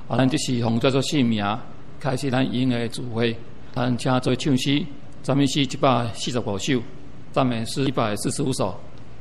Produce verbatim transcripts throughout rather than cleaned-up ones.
啊，咱即是奉叫做姓名，开始咱营的聚会，咱请做唱诗，赞美诗一百四十五首，赞美诗一百四十五首。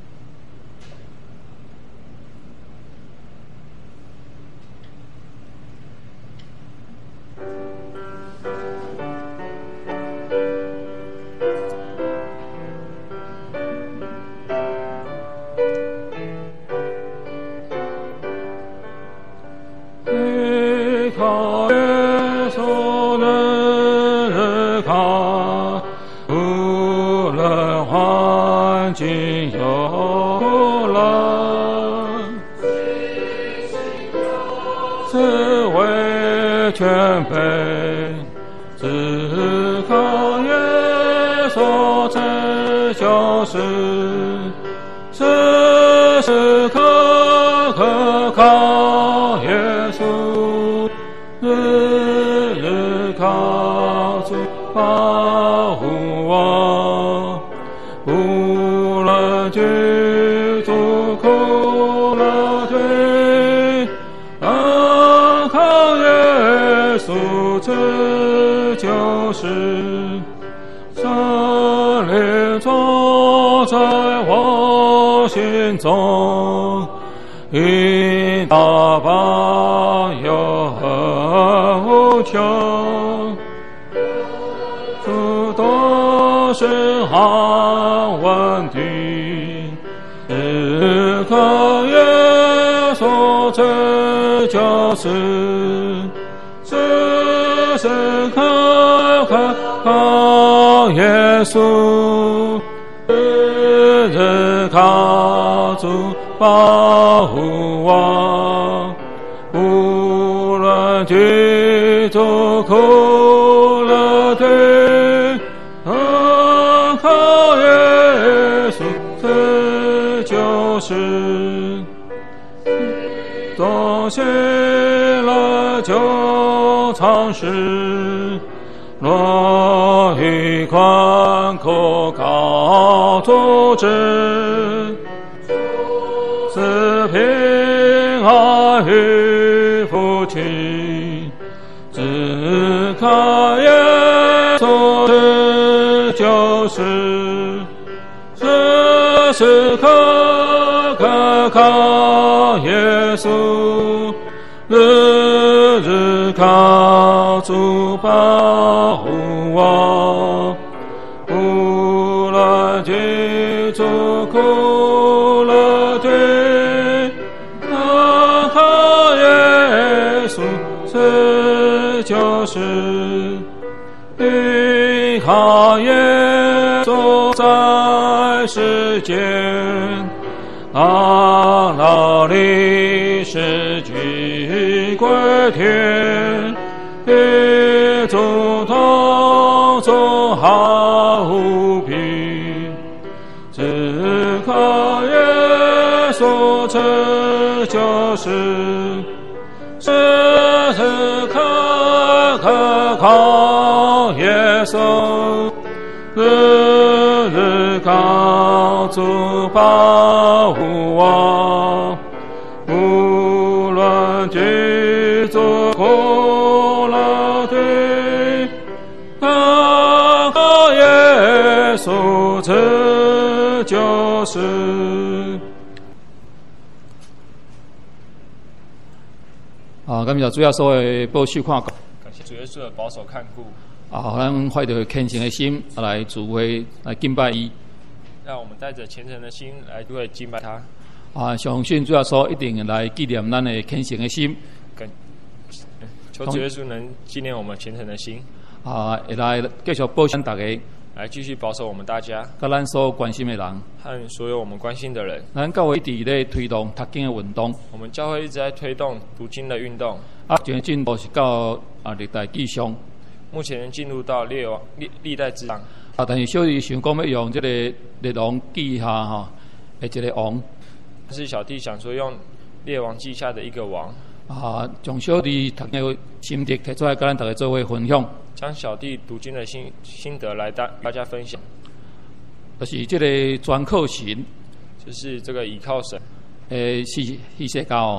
啊，感谢主要所有保守看顾， 感谢主耶稣的保守看顾。 啊，咱怀着虔诚的心来聚会来敬拜伊。 让我们带着虔诚的心来聚会敬拜他。 啊，相信主要所一定来纪念咱的虔诚的心。 感求主耶稣能纪念我们虔诚的心。 啊，会来继续保守大家。 来继续保守我们大家， 甲咱所关心的人， 和所有我们关心的人。 咱教会一直咧推动读经的运动， 我们教会一直在推动读经的运动。 啊，前进步是到啊历代志上， 目前进入到列王历历代志上。 啊，但是小弟想讲要用这个列王记下哈的这个王， 但是小弟想说用列王记下的一个王。 啊，将小弟读经的心得提出来，跟咱大家做伙分享。 将小弟读经的心心得来大大家分享， 就是这个专靠神， 就是这个倚靠神， 诶，是是世界王，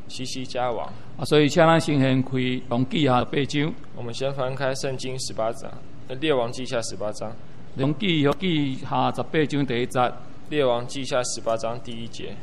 西西家王。 啊，所以请咱先先开《王记下》八章，《 我们先翻开圣经十八章，呃列王记下十八章， 王记记下十八章第一节， 列王记下十八章第一节。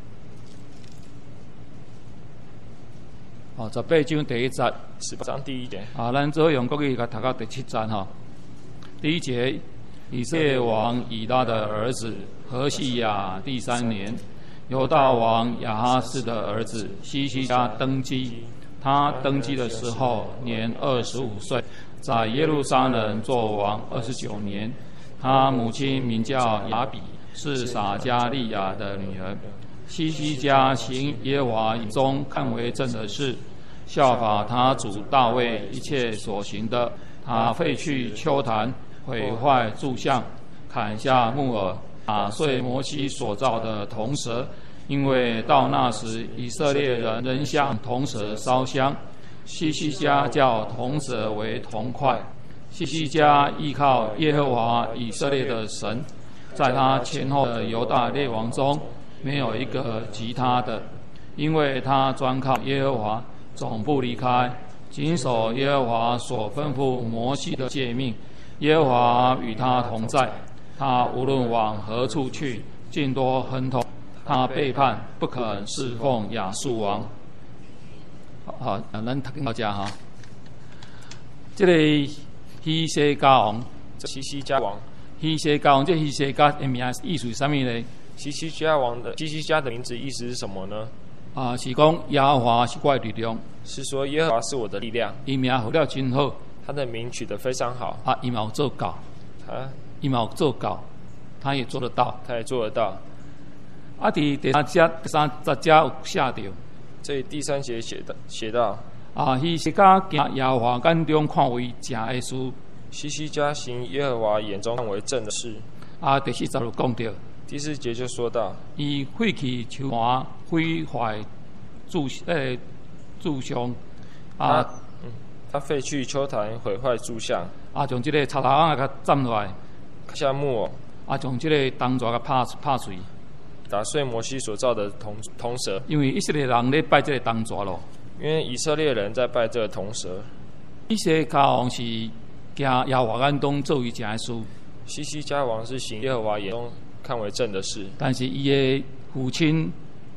哦，十八章第一节， 十八章第一节。 啊，咱做用国语甲读到第七节哈。第一节，以色列王以拉的儿子何西亚第三年，犹大王亚哈斯的儿子西西家登基。他登基的时候年二十五岁，在耶路撒冷做王二十九年。他母亲名叫雅比，是撒加利亚的女儿。西西家行耶和华眼中看为正的事，效法他主大卫一切所行的。他废去丘坛，毁坏柱像，砍下木耳，打碎摩西所造的铜蛇，因为到那时以色列人仍向铜蛇烧香。西西家叫铜蛇为铜块。西西家依靠耶和华以色列的神，在他前后的犹大列王中没有一个及他的，因为他专靠耶和华，总不离开，谨守耶和华所吩咐摩西的诫命。耶和华与他同在，他无论往何处去，尽多亨通。他背叛，不肯侍奉亚述王。好，好，咱读到这哈。这个希西家王， 西西家王， 希西家王，这希西家的名意思是什么呢？ 西西家王的西西家的名字意思是什么呢？ 啊，是讲耶和华是我的力量， 是说耶和华是我的力量。 伊名好了真好， 他的名取得非常好。 啊，伊嘛有做到， 他伊嘛有做到，他也做得到， 他也做得到。 啊，第第三节第三十节有写到， 这里第三节写的写到。 啊，希西家行耶和华眼中看为正的事， 西西家行耶和华眼中看为正的事。 啊，第四节有讲到， 第四节就说到， 伊废去丘坛，毁坏柱诶柱像，啊， 嗯，他废去丘坛，毁坏柱像， 啊，将这个插头啊甲斩落来， 砍下木偶， 啊，将这个铜蛇甲拍拍碎， 打碎摩西所造的铜铜蛇。 因为以色列人咧拜这个铜蛇咯。 因为以色列人在拜这个铜蛇。 西西家王是行耶和华眼中做为正的事， 西西家王是行耶和华眼中看为正的事， 但是伊的父亲，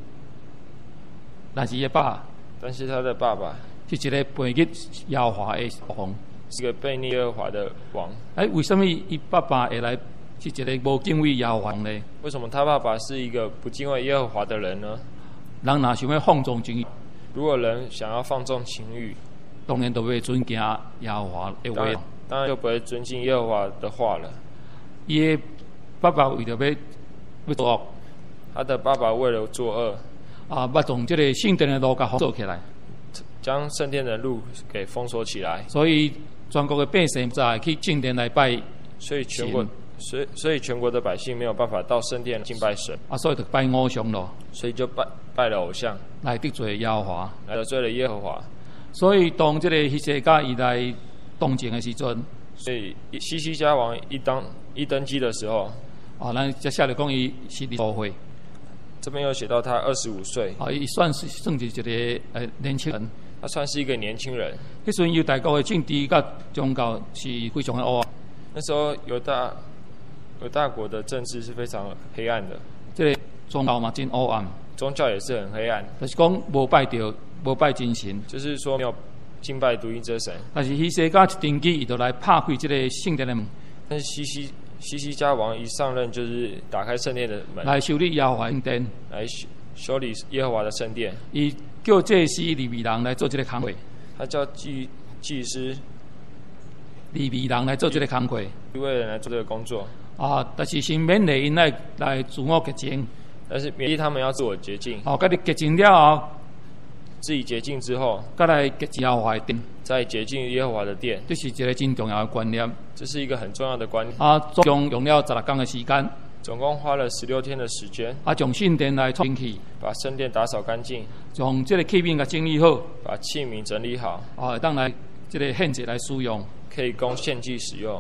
但是伊的爸， 但是他的爸爸是一个背逆耶和华的王， 是一个背逆耶和华的王。 哎，为什么伊爸爸会来是一个无敬畏耶和华呢？ 为什么他爸爸是一个不敬畏耶和华的人呢？ 人若想要放纵情欲， 如果人想要放纵情欲， 当然都会尊敬耶和华的话， 当然就不会尊敬耶和华的话了。 伊的爸爸为了要要做恶， 他的爸爸为了作恶， 啊，要从这个圣殿的路甲封锁起来， 将圣殿的路给封锁起来， 所以全国的百姓不再去圣殿来拜， 所以全国所以所以全国的百姓没有办法到圣殿敬拜神， 啊，所以就拜偶像咯， 所以就拜拜了偶像， 来得罪耶和华， 来得罪了耶和华。 所以当这个希西家伊来东征的时阵， 所以西西家王一当一登基的时候， 啊，咱接下来讲伊是二十五岁， 这边又写到他二十五岁， 啊，伊算是算是一个呃年轻人， 他算是一个年轻人。 迄阵犹大国的政治甲宗教是非常的黑暗， 那时候犹大犹大国的政治是非常黑暗的， 这个宗教嘛真黑暗， 宗教也是很黑暗， 就是讲无拜着无拜真神， 就是说没有敬拜独一真神。 但是希西家一登基，伊就来拍开这个圣殿的门， 但是西西西西家王一上任就是打开圣殿的门， 来修理耶和华圣殿， 来修修理耶和华的圣殿。 伊叫祭司利未人来做这个工作， 他叫祭祭司利未人来做这个工作， 一位人来做这个工作。 啊，但是先免礼因来来自我洁净， 但是勉励他们要自我洁净。 哦，甲你洁净了后， 自己洁净之后， 再来洁净耶和华的殿， 再洁净耶和华的殿， 这是一个真重要的观念。 这是一个很重要的观念。 啊，总共用了十六天的时间， 总共花了十六天的时间， 啊，将圣殿来重去， 把圣殿打扫干净， 将这个器皿给整理好， 把器皿整理好， 啊，当来这个献祭来使用。 可以供献祭使用。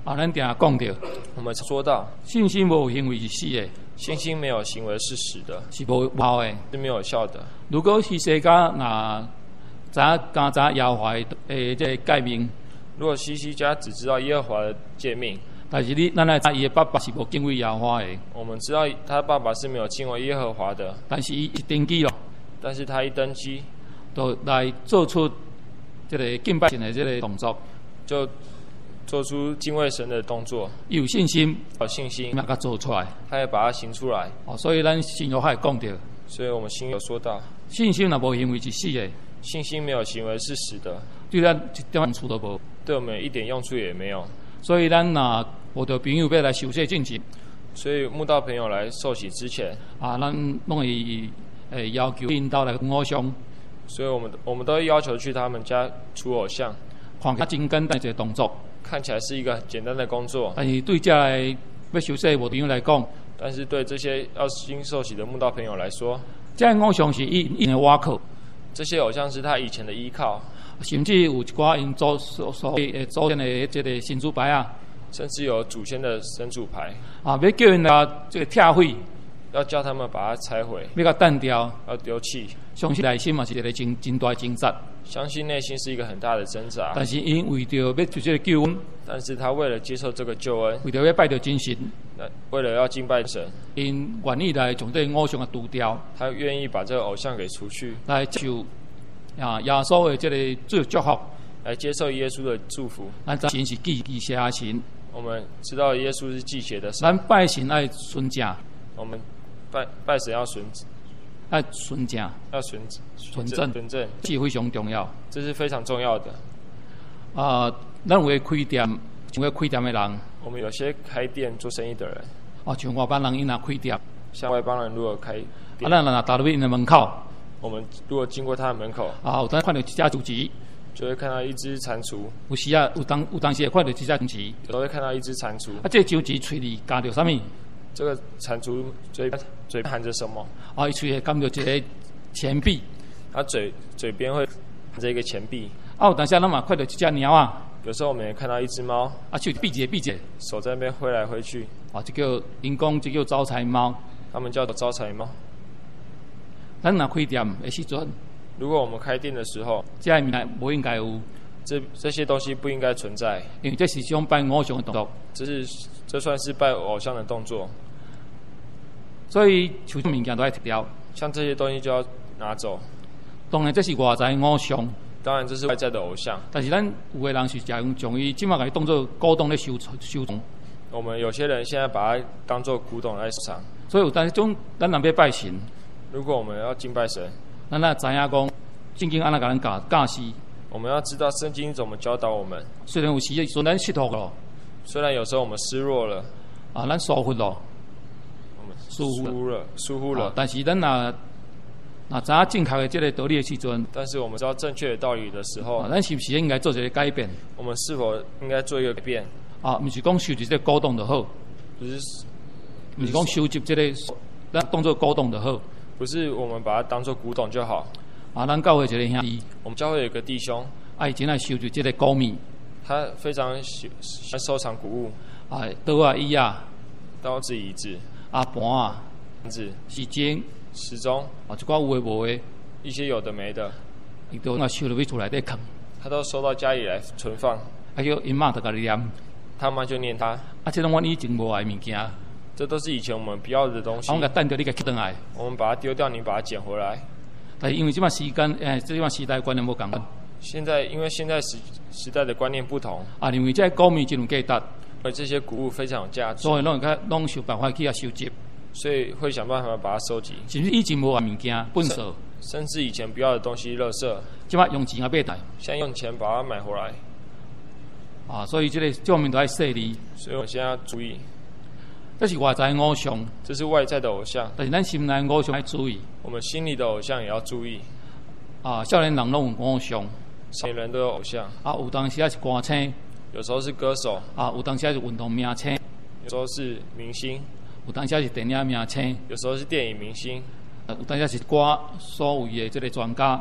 啊，咱定讲到， 我们说到信心无行为是死的， 信心没有行为是死的， 是无效的， 是没有效的。 如果是世家那咱刚才耶和华诶这个诫命， 如果西西家只知道耶和华的诫命， 但是你咱来知伊的爸爸是无敬畏耶和华的， 我们知道他爸爸是没有敬畏耶和华的， 但是伊一登基咯， 但是他一登基， 就来做出这个敬拜神的这个动作， 就做出敬畏神的动作， 有信心， 有信心， 把它做出来。 他也把它行出来。 哦，所以咱信友还讲到， 所以我们新有说到， 信心若无行为是死的， 信心没有行为是死的， 对咱一点用处都无。 对我们一点用处也没有。 所以咱若有着朋友要来受洗进前， 所以慕道朋友来受洗之前， 啊，咱拢会诶要求引导来偶像， 所以我们我们都要求去他们家除偶像， 看起来真简单一个动作， 看起来是一个简单的工作， 但是对这个要受洗无朋友来讲， 但是对这些要新受洗的慕道朋友来说， 这个偶像是因因的瓦靠， 这些偶像是他以前的依靠， 甚至有一寡因祖所所诶祖先的这个神主牌啊， 甚至有祖先的神主牌， 啊，要叫因来这个拆毁， 要叫他们把它拆毁， 要甲弹掉， 要丢弃。 相信内心嘛是一个真真大的挣扎， 相信内心是一个很大的挣扎， 但是因为着要做这个救恩， 但是他为了接受这个救恩， 为着要拜着真神， 那为了要敬拜神， 因愿意来将这个偶像啊除掉， 他愿意把这个偶像给除去， 来受啊耶稣的这个祝祝福， 来接受耶稣的祝福。 咱知神是祭祭邪的神， 我们知道耶稣是祭邪的神， 咱拜神爱纯正， 我们拜拜神要纯爱纯正， 要纯纯正纯正， 这是非常重要。 这是非常重要的。 啊，咱有开店，像个开店的人， 我们有些开店做生意的人， 啊，像外邦人因若开店， 像外邦人如果开啊， 店， 咱若踏入因的门口， 我们如果经过他的门口， 啊，有当看到一只竹子， 就会看到一只蟾蜍， 有时啊，有当有当时会看到一只竹子， 有时候会看到一只蟾蜍。 啊，这竹子嘴里夹着啥物？ 这个蟾蜍嘴嘴含着什么？ 啊，伊嘴里含着一个钱币， 它嘴嘴边会含着一个钱币。 啊，有当时咱嘛看到一只猫啊， 有时候我们也看到一只猫， 啊，手闭一个闭一个， 手在那边挥来挥去， 啊，这叫因讲这叫招财猫。 他们叫做招财猫。 咱若开店的时阵， 如果我们开店的时候， 这个物件无应该有， 这这些东西不应该存在， 因为这是一种拜偶像的动作。 这是这算是拜偶像的动作。 所以像这物件都要剔掉。 像这些东西就要拿走。 当然这是外在偶像， 当然这是外在的偶像， 但是咱有的人是将将伊即马甲伊当做古董咧收收藏。 我们有些人现在把它当做古董来收藏。 所以有当种咱若要拜神， 如果我们要敬拜神， 咱若知影讲圣经安怎甲咱教教示。 我们要知道圣经怎么教导我们。 虽然有时阵咱失落了， 虽然有时候我们失落了， 啊，咱疏忽了， 我们疏忽了，疏忽了， 啊、但是咱若若知影正确的这个道理的时阵， 但是我们知道正确的道理的时候， 啊，咱是不是应该做一个改变？ 我们是否应该做一个改变？ 啊，不是讲收集这个古董就好， 不是， 不是讲收集这个咱当做古董就好。 不是我们把它当做古董就好。 啊，咱教会一个兄弟， 我们教会有一个弟兄， 啊，伊真爱收集这个古物， 他非常喜喜欢收藏古物， 啊，刀啊、椅啊、 刀子、椅子、 啊盘啊、 盘子、 时钟， 时钟， 啊，一寡有诶无诶， 一些有的没的， 伊都若收入去厝内底藏， 他都收到家里来存放。 啊，叫因妈就甲你念， 他妈就念他， 啊，这种阮以前无爱物件， 这都是以前我们不要的东西。 啊，我甲等着你甲捡倒来， 我们把它丢掉，你把它捡回来。 但是因为即摆时间，诶，即摆时代观念无共款， 现在因为现在时时代的观念不同， 啊，因为这古物真有价值， 而这些古物非常有价值， 所以拢会较拢想办法去遐收集， 所以会想办法把它收集。 甚至以前无爱物件，粪扫， 甚至以前不要的东西，垃圾， 即摆用钱啊买来， 现在用钱把它买回来。 啊，所以这个这方面都要细腻。 所以我现在要注意， 这是外在偶像， 这是外在的偶像， 但是咱心内偶像要注意。 我们心里的偶像也要注意。 啊，少年人拢有偶像， 少年人都有偶像， 啊，有当时也是歌星， 有时候是歌手， 啊，有当时也是运动明星， 有时候是明星， 有当时也是电影明星， 有时候是电影明星， 啊，有当时也是歌所谓的这个专家，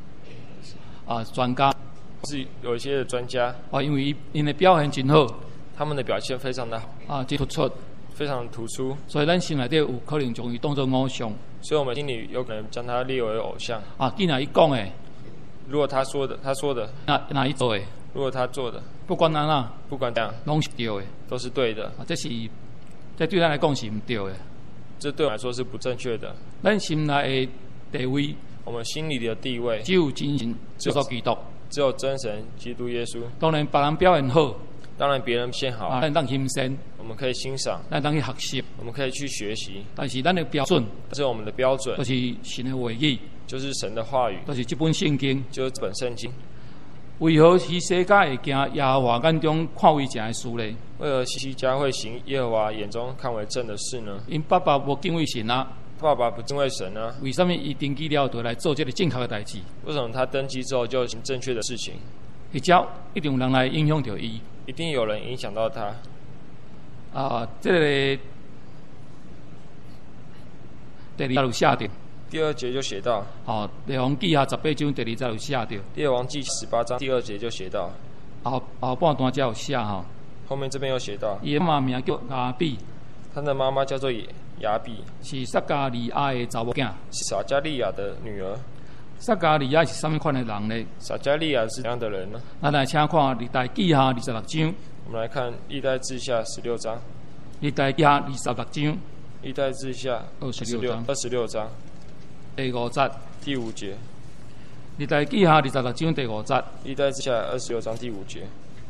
啊，专家， 是有一些的专家， 啊，因为因的表现真好， 他们的表现非常的好， 啊，即突出， 非常的突出， 所以咱心内底有可能将伊当作偶像。 所以我们心里有可能将他列为偶像。 啊，既然伊讲诶， 如果他说的，他说的， 那那伊做诶， 如果他做的， 不管哪哪， 不管怎样， 拢是对诶。 都是对的。 啊，这是，这对咱来讲是毋对诶。 这对我来说是不正确的。 咱心内诶地位， 我们心里的地位， 只有真神，只有基督。 只有真神基督耶稣。 当然，别人表现好， 当然别人献好， 啊，咱当欣赏， 我们可以欣赏， 咱当去学习， 我们可以去学习。 但是咱的标准， 这是我们的标准， 就是神的话语， 就是神的话语， 就是这本圣经， 就是这本圣经。 为何希西家会行耶和华眼中看为正的事呢？ 为何希西家会行耶和华眼中看为正的事呢？ 因爸爸无敬畏神啊。 爸爸不敬畏神呢？ 为什么伊登记了就来做这个正确的代志？ 为什么他登基之后就行正确的事情？ 一朝一定有人来影响到伊， 一定有人影响到他。 啊，这个第二有写着， 第二节就写到， 哦，列王记下十八章第二节有写着， 列王记十八章第二节就写到， 后后半段才有写吼。 后面这边又写到， 伊的妈名叫亚比， 他的妈妈叫做雅比， 是撒加利亚的查某囝。 是撒加利亚的女儿。 撒加利亚是什么款的人呢？ 撒加利亚是怎样的人呢？ 咱来请看历代记下二十六章。 我们来看历代志下十六章。 历代记下二十六章。 历代志下二十六章。 二十六章。 第五节。 第五节。 历代记下二十六章第五节。 历代志下二十六章第五节。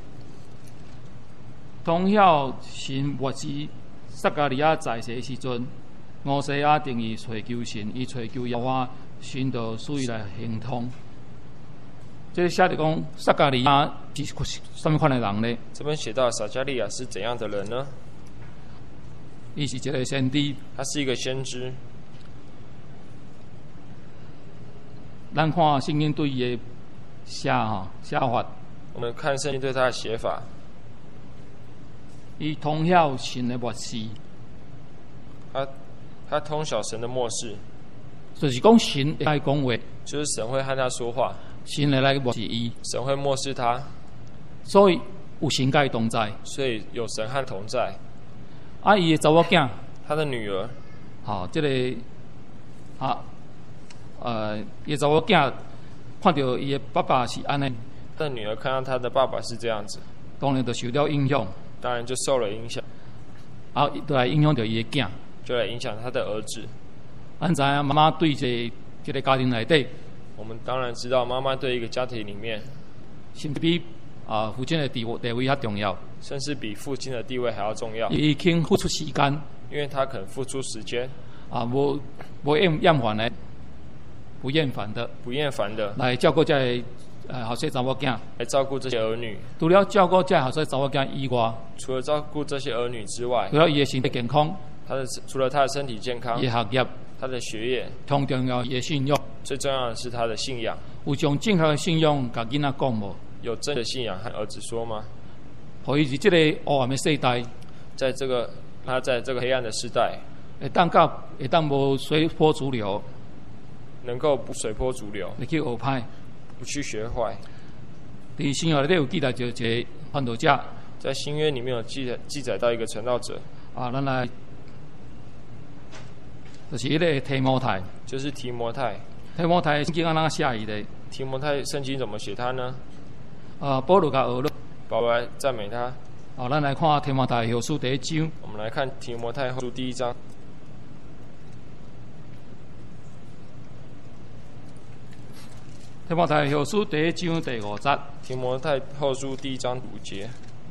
通晓神末世撒加利亚在世时阵，乌西亚定义寻求神，伊寻求耶和华，神就使伊来行通。这写着讲撒加利亚是什么款的人呢？ 这边写到撒加利亚是怎样的人呢？ 伊是一个先知， 他是一个先知。 咱看圣经对伊的写吼写法， 我们看圣经对他的写法。 伊通晓神的末世， 他他通晓神的末世， 就是讲神会来讲话， 就是神会和他说话， 神会来末世伊， 神会漠视他， 所以有神甲伊同在， 所以有神和同在。 啊，伊的查某囝， 他的女儿， 好，这个啊，呃，伊的查某囝看到伊的爸爸是安尼， 他的女儿看到他的爸爸是这样子， 当然就受到影响。 当然就受了影响， 啊，就来影响到伊的囝， 就来影响他的儿子。 咱知影妈妈对这这个家庭内底， 我们当然知道妈妈对一个家庭里面， 甚至比啊父亲的地位地位较重要， 甚至比父亲的地位还要重要。 伊肯付出时间， 因为他肯付出时间， 啊，无无厌厌烦的，不厌烦的， 不厌烦的来照顾这个呃后生查某囝， 来照顾这些儿女。 除了照顾这后生查某囝以外， 除了照顾这些儿女之外， 除了伊的身体健康， 他的除了他的身体健康， 伊的学业， 他的学业， 同重要伊的信仰， 最重要的是他的信仰。 有将正确的信仰甲囡仔讲无？ 有真的信仰和儿子说吗？ 互伊伫这个黑暗的世代， 在这个他在这个黑暗的时代， 会当到会当无随波逐流， 能够不随波逐流， 会去学歹， 不去学坏。 伫新约里底有记载着一个传道者， 在新约里面有记载记载到一个传道者， 啊，咱来就是迄个提摩太， 就是提摩太。 提摩太圣经安怎写伊的？ 提摩太圣经怎么写他呢？ 啊，保罗甲俄罗， 保罗来赞美他。 啊，咱来看提摩太后书第一章。 我们来看提摩太后书第一章。 提摩太后书第一章第五节。 提摩太后书第一章五节。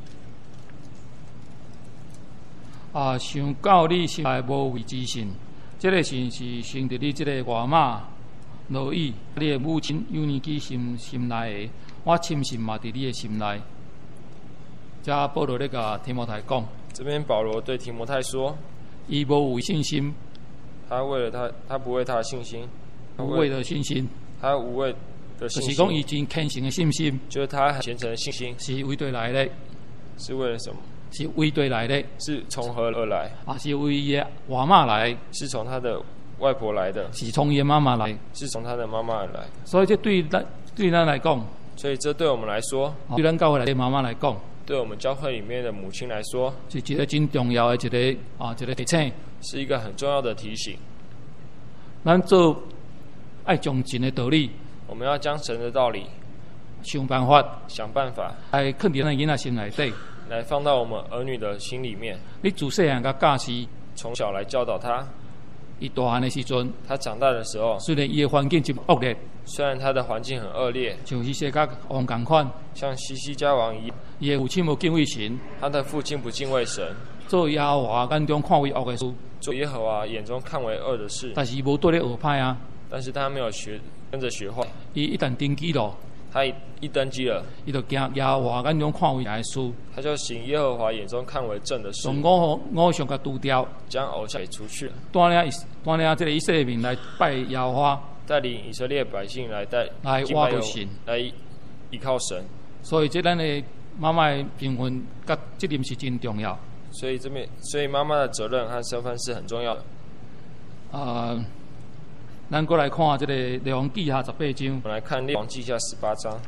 啊， 想到你心内无畏之心，这个心是生伫你这个外妈罗伊，你的母亲有年纪心心内的，我深信嘛伫你的心内。这保罗咧甲提摩太讲， 这边保罗对提摩太说， 伊无为信心， 他为了他，他不为他的信心， 无畏的信心， 他无畏的信心， 就是讲伊真虔诚的信心， 就是他很虔诚的信心， 是为对来的， 是为了什么？ 是为对来的， 是从何而来？ 啊，是为伊的外妈来， 是从他的外婆来的， 是从伊的妈妈来， 是从他的妈妈而来。 所以这对咱对咱来讲， 所以这对我们来说， 对咱教会来的妈妈来讲， 对我们教会里面的母亲来说， 是一个真重要的一个啊一个提醒。 是一个很重要的提醒。 咱做爱将神的道理， 我们要将神的道理想办法想办法来放伫咱囡仔心内底。 来放到我们儿女的心里面。 你自细汉甲教示， 从小来教导他。 伊大汉的时阵， 他长大的时候， 虽然伊的环境真恶劣， 虽然他的环境很恶劣， 像西西甲王共款， 像西西家王一样， 伊的父亲无敬畏神， 他的父亲不敬畏神， 做耶和华眼中看为恶的事， 做耶和华眼中看为恶的事， 但是无对咧学歹啊。 但是他没有学跟着学坏， 伊一旦登基了， 他一一登基了， 伊就行耶和华眼中看为歹的事， 他就行耶和华眼中看为正的事， 从偶偶像甲除掉， 将偶像给除去了， 带领带领这个以色列民来拜耶和华， 带领以色列百姓来带来挖到神， 来依靠神。 所以这咱的妈妈的身份甲责任是真重要。 所以这边，所以妈妈的责任和身份是很重要的。 呃，咱过来看这个《列王记下》十八章。 我们来看《列王记下》十八章。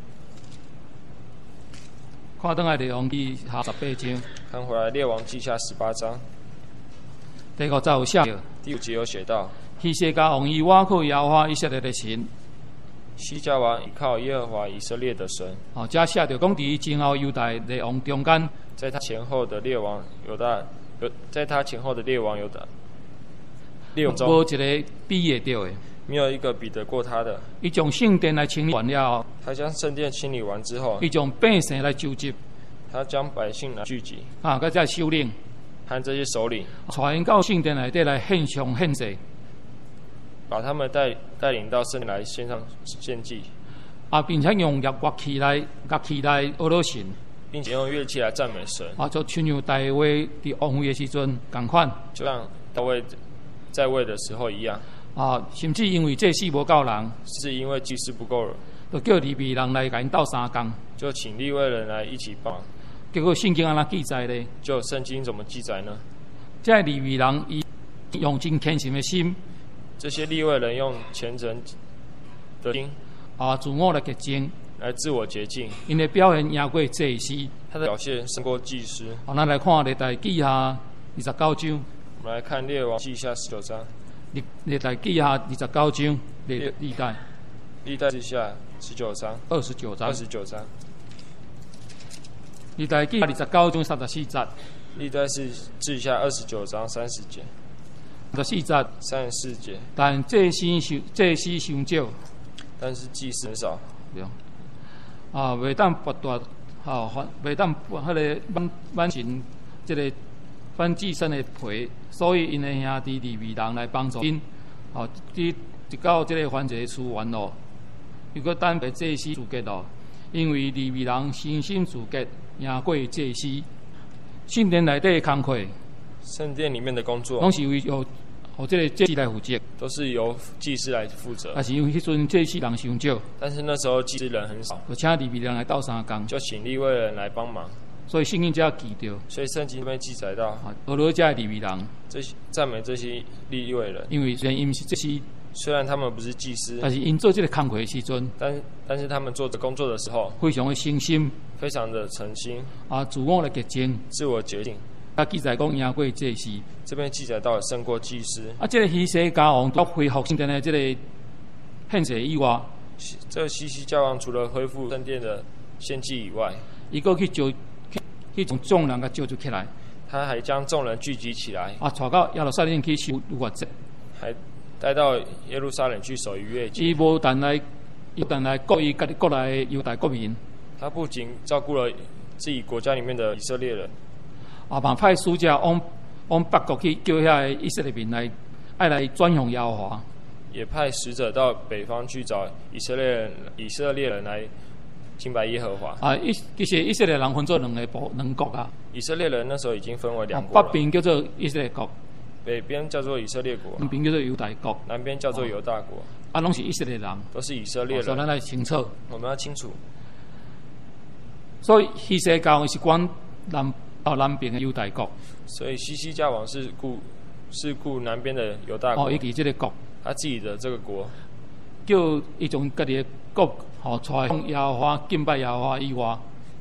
看倒来《列王记下》十八章。 看回来，《列王记下》十八章。 第五节有写着。 第五节有写到。 希西家王以挖靠耶和华以色列的神。 西家王依靠耶和华以色列的神。 哦，这写着讲伫前后犹大列王中间。 在他前后的列王犹大，有在他前后的列王犹大，列王中无一个比得着的， 没有一个比得过他的。 伊将圣殿来清理完了， 他将圣殿清理完之后， 伊将百姓来召集， 他将百姓来聚集， 啊，甲这首领和这些首领， 带因到圣殿内底来献上献祭， 把他们带带领到圣殿来献上献祭， 啊，并且用乐乐器来乐器来阿罗神。 并且用乐器来赞美神， 啊，就亲像大卫伫王位的时阵同款， 就像大卫在位的时候一样。 啊，甚至因为祭司无够人， 是因为祭司不够人， 就叫利未人来甲因斗相共， 就请利未人来一起帮忙。 结果圣经安怎记载呢？ 就圣经怎么记载呢？ 这利未人伊用真虔诚的心， 这些利未人用虔诚的心啊，自我来洁净。 来自我洁净， 因的表现赢过祭司， 他的表现胜过祭司。 好，咱来看历代记下二十九章。 我们来看列王记下十九章。 历历代记下二十九章，历历代。 历代记下十九章。 二十九章。 二十九章。 历代记下二十九章三十四节。 历代是记下二十九章三十节。 三十四节。 三十四节。 但祭司上祭司上少， 但是祭司很少。 对。啊，袂当剥夺，吼、啊，袂当迄个挽挽神，即个挽祭牲的皮，所以因的兄弟利未人来帮助因，吼、啊，直直到即个犯罪事完咯，如果等被祭司自结咯，因为利未人身心自结，赢过祭司。圣殿内底的工课， 圣殿里面的工作， 拢是为由由即个祭司来负责， 都是由祭司来负责。 但是因为迄阵祭司人伤少， 但是那时候祭司人很少， 就请利未人来斗相共， 就请利未人来帮忙。 所以圣经才记着， 所以圣经这边记载到， 啊，俄罗加利未人， 这些赞美这些利未人， 因为虽然因是这些， 虽然他们不是祭司， 但是因做这个工课的时阵， 但但是他们做这工作的时候， 非常的诚心， 非常的诚心， 啊，自我来洁净， 自我洁净。 啊，记载讲赢过祭司， 这边记载到了胜过祭司。 啊，这个希西家王都恢复圣殿的这个献祭以外， 这个西西家王除了恢复圣殿的献祭以外， 伊个去召去去从众人甲召集起来， 他还将众人聚集起来， 啊，带到耶路撒冷去守逾越节， 还带到耶路撒冷去守逾越节。 伊无但来，伊但来顾伊家己国内犹大国民， 他不仅照顾了自己国家里面的以色列人。 啊，嘛派使者往往北国去叫遐以色列民来，爱来转向耶和华。 也派使者到北方去找以色列人，以色列人来敬拜耶和华。 啊，以其实以色列人分做两个部两国啊。 以色列人那时候已经分为两国了。 北边叫做以色列国， 北边叫做以色列国， 南边叫做犹大国， 南边叫做犹大国。 啊，拢是以色列人， 都是以色列人。 所以咱来清楚。 我们要清楚。 所以希西家王是管南。到南边的犹大国， 所以西西家王是顾是顾南边的犹大国。 哦，伊伫这个国， 他自己的这个国， 叫伊从家己的国，吼、哦，出来向耶和华敬拜耶和华以外， 他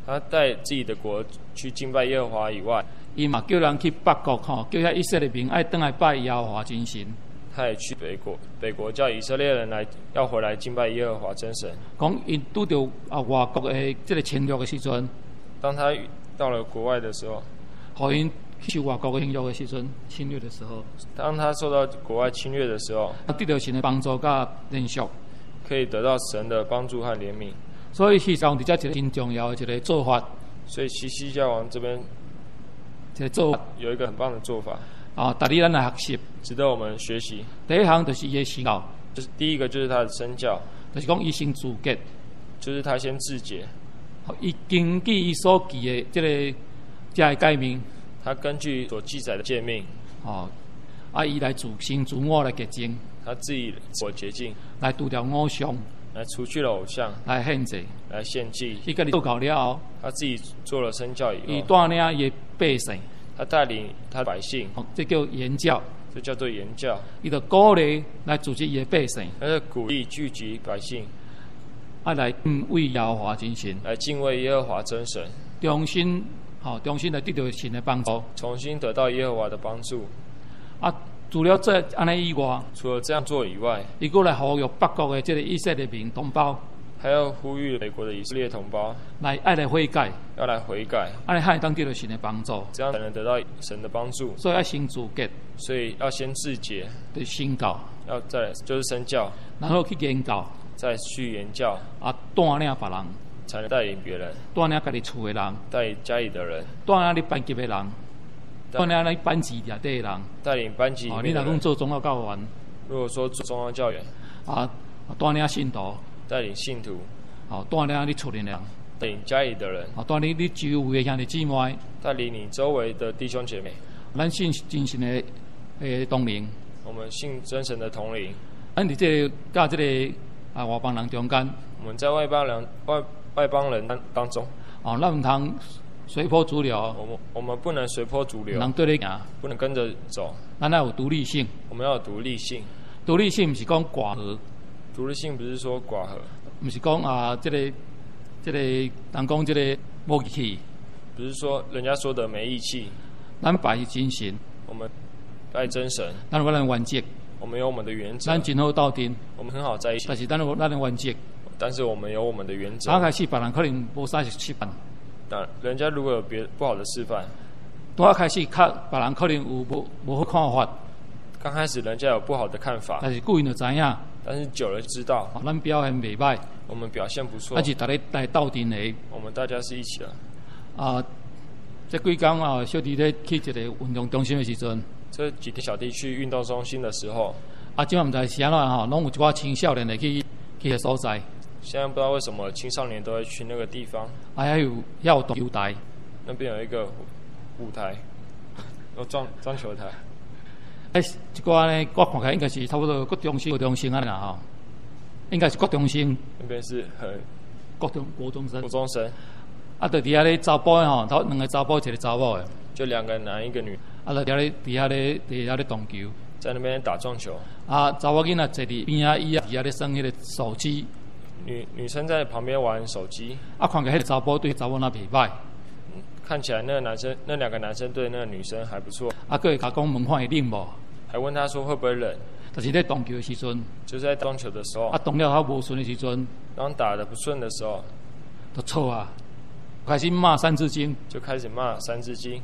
他带自己的国去敬拜耶和华以外， 伊嘛叫人去北国吼，叫遐以色列民爱倒来拜耶和华真神。 他也去北国，北国叫以色列人来要回来敬拜耶和华真神。 讲因拄到啊外国的这个侵略的时阵， 当他到了国外的时候， 互因受外国的侵略的时阵，侵略的时候， 当他受到国外侵略的时候， 他得到神的帮助甲怜恤， 可以得到神的帮助和怜悯。 所以西教伫遮一个真重要的一个做法。 所以西西教王这边一个做法有一个很棒的做法啊，带你咱来学习， 值得我们学习。 第一项就是伊的宣教， 就是第一个就是他的身教， 就是讲伊先自洁， 就是他先自洁。 伊根据伊所记的这个这个诫命， 他根据所记载的诫命， 哦，啊，伊来自先自我来洁净， 他自己自我洁净， 来除掉偶像， 来除去了偶像， 来献祭， 来献祭。 伊甲你做够了后， 他自己做了身教以伊后， 带领伊百姓， 他带领他百姓， 哦，这叫言教， 这叫做言教。 伊就鼓励来组织伊的百姓， 他是鼓励聚集百姓， 啊，来敬畏耶和华真神， 来敬畏耶和华真神， 重新，好、哦，重新来得到神的帮助， 重新得到耶和华的帮助。 啊，除了这安尼以外， 除了这样做以外， 伊过来呼吁北国的这个以色列民同胞， 还要呼吁美国的以色列同胞来爱来悔改， 要来悔改， 安尼才会当得到神的帮助， 这样才能得到神的帮助。 所以要先自洁， 所以要先自洁， 对宣教， 要再来就是身教， 然后去言教， 再去言教， 啊，带领别人， 才能带领别人， 带领家己厝的人， 带领家里的人， 带领你班级的人，带领你班级内底的人。 带领班级里哦， 面的人。 你若讲做宗教教员， 如果说做宗教教员， 啊，带领信徒， 带领信徒， 哦，带领你厝里的人， 带领家里的人， 哦，带领你周围的兄弟姊妹， 带领你周围的弟兄姐妹， 咱信真神的诶同龄， 我们信真神的同龄。 咱伫这个甲这个啊外邦人中间， 我们在外邦人外外邦人当当中， 哦，咱毋通随波逐流， 我们我们不能随波逐流， 毋通对你行， 不能跟着走， 咱要有独立性。 我们要有独立性。 独立性毋是讲寡合， 独立性不是说寡合， 毋是讲啊，这个这个人讲这个无义气， 不是说人家说的没义气。 咱拜真神， 我们拜真神， 咱有咱原则， 我们有我们的原则， 咱真好斗阵， 我们很好在一起， 但是咱有咱的原则。 但是我们有我们的原则。 刚开始别人可能无啥示范， 那人家如果有别不好的示范， 刚开始较别人可能有无无好看法， 刚开始人家有不好的看法， 但是故意就知影， 但是久了就知道， 哦，咱表现袂歹， 我们表现不错， 但是大家来斗阵的， 我们大家是一起的。 啊，这几工啊，小弟咧去一个运动中心的时阵， 这几天小弟去运动中心的时候， 啊，即晚毋知是安怎吼，拢有一寡青少年来去去个所在。 现在不知道为什么青少年都会去那个地方， 啊，还有要有球台， 那边有一个舞台，有撞撞球台。 哎，一寡呢，我看起来应该是差不多国中生、国中生啊啦吼，应该是国中生， 那边是很国中国中生国。中生， 啊，就伫遐咧查甫的吼，头两个查甫一个查某的， 就两个男一个女， 啊，就伫遐咧伫遐咧伫遐咧动球。 在那边打撞球。 啊，查某囡仔坐伫边仔椅啊，伫遐咧耍迄个手机。 女女生在旁边玩手机， 啊，看起来迄个查甫对查某那袂歹， 看起来那个男生那两个男生对那个女生还不错， 啊，佫会甲讲问看会冷无？ 还问他说会不会冷。 但是咧动球的时阵， 就是在撞球的时候， 啊，动了较无顺的时阵， 当打得不顺的时候， 就错啊，开始骂三字经， 就开始骂三字经。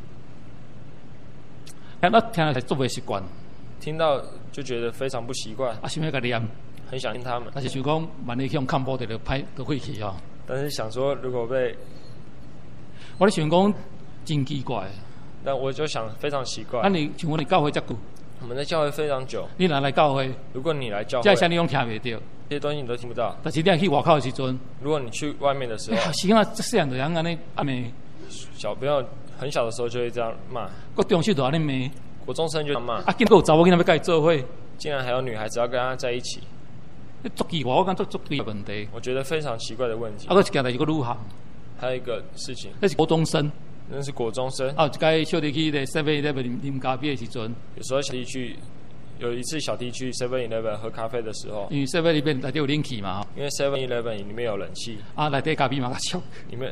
啊，那听了才做袂习惯， 听到就觉得非常不习惯， 啊，想要甲念， 很想听他们， 但是想讲万一去用看报的就歹就晦气哦。 但是想说如果被， 我咧想讲真奇怪， 但我就想非常奇怪。 啊，你像阮哋教会遮久， 我们在教会非常久， 你若来教会， 如果你来教会， 这些你拢听袂到， 这些东西你都听不到。 但是你若去外口的时阵， 如果你去外面的时候， 哎，是啊，这细汉就人安尼暗暝， 小朋友很小的时候就会这样骂， 国中生就安尼骂， 国中生就这样骂， 啊，竟有查某囡仔要甲伊做伙， 竟然还有女孩子要跟他在一起， 你足奇怪，我感觉足奇怪问题。 我觉得非常奇怪的问题。 啊，佫一件代志佫愈合， 还有一个事情， 那是国中生。 那是国中生。 啊，有一摆小弟去咧 seven eleven 啉咖啡的时阵， 有时候小弟去，有一次小弟去 seven eleven 喝咖啡的时候， 因为 seven eleven 内底有冷气嘛， 因为 seven eleven 里面有冷气， 啊，内底咖啡嘛较俗， 里面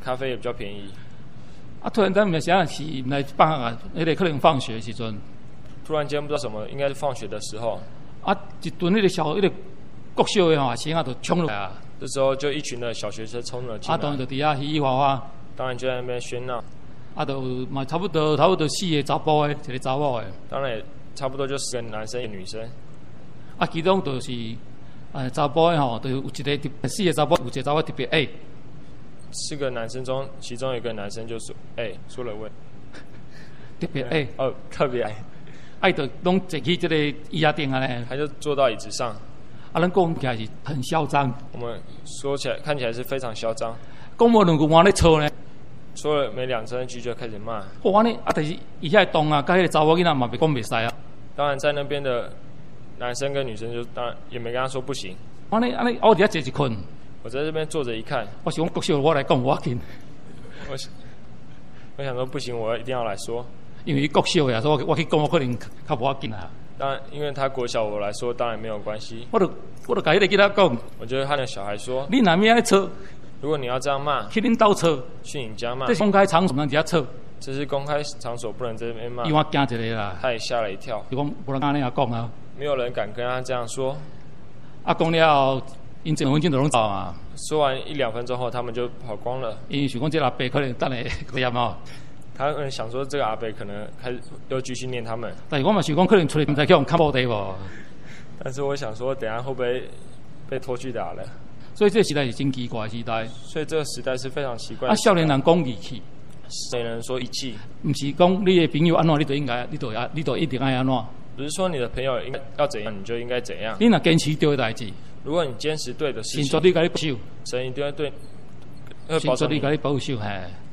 咖啡也比较便宜。 啊，突然间唔是啥是唔来放学啊，迄个可能放学的时阵， 突然间不知道什么，应该是放学的时候， 啊，一顿迄个小迄、那个国小的吼学生啊，就冲落来啊， 这时候就一群的小学生冲了进来， 啊，当然就伫遐嘻嘻哈哈， 当然就在那边喧闹， 啊，就嘛差不多差不多四个查甫的，一个查某的， 当然也差不多就四个男生一个女生， 啊，其中就是呃查甫的吼，就有一个特四个查甫，有一个查甫特别矮。 四个男生中，其中有一个男生就说：“哎、欸，说了问， 特别矮哦，特别矮， 矮的拢坐去这个椅仔顶啊咧。” 他就坐到椅子上。 啊，咱讲起来是很嚣张。 我们说起来看起来是非常嚣张。 讲无两句话咧吵呢， 说了没两三句就开始骂。 哇呢，啊，但是伊遐动啊，甲迄个查某囡仔嘛袂讲袂使啊。 当然，在那边的男生跟女生就当然也没跟他说不行。 安尼安尼，我伫遐坐一困。 我在这边坐着一看， 我是讲国小，我来讲我要紧。 我我想说不行，我一定要来说， 因为国小呀，所以我我去讲，我可能较无要紧啊。 当然，因为他国小，我来说当然没有关系。 我就我就甲迄个囡仔讲， 我就和那小孩说， 你若要安尼吵， 如果你要这样骂， 去恁兜吵， 去你家骂， 这是公开场所，不能伫遐吵。 这是公开场所，不能在这边骂。 伊我惊一个啦， 他也吓了一跳。 就讲无人安尼啊讲啊， 没有人敢跟他这样说。 啊，讲了后，因整分钟就拢走啊。 说完一两分钟后，他们就跑光了。 因为想讲这阿伯可能等下会验哦。 他们想说这个阿伯可能开始又继续念他们。 但是我嘛想讲可能出来唔知叫人看报地无。 但是我想说，等下会不会被拖去打了？ 所以这个时代是真奇怪的时代。 所以这个时代是非常奇怪。 啊，少年人讲义气， 少年人说义气， 唔是讲你的朋友安怎，你就应该，你就要，你就一定爱安怎。 不是说你的朋友应该要怎样，你就应该怎样。 你若坚持对的代志， 如果你坚持对的事情， 神绝对甲你保守， 神一定会对， 神绝对甲你保守。嘿，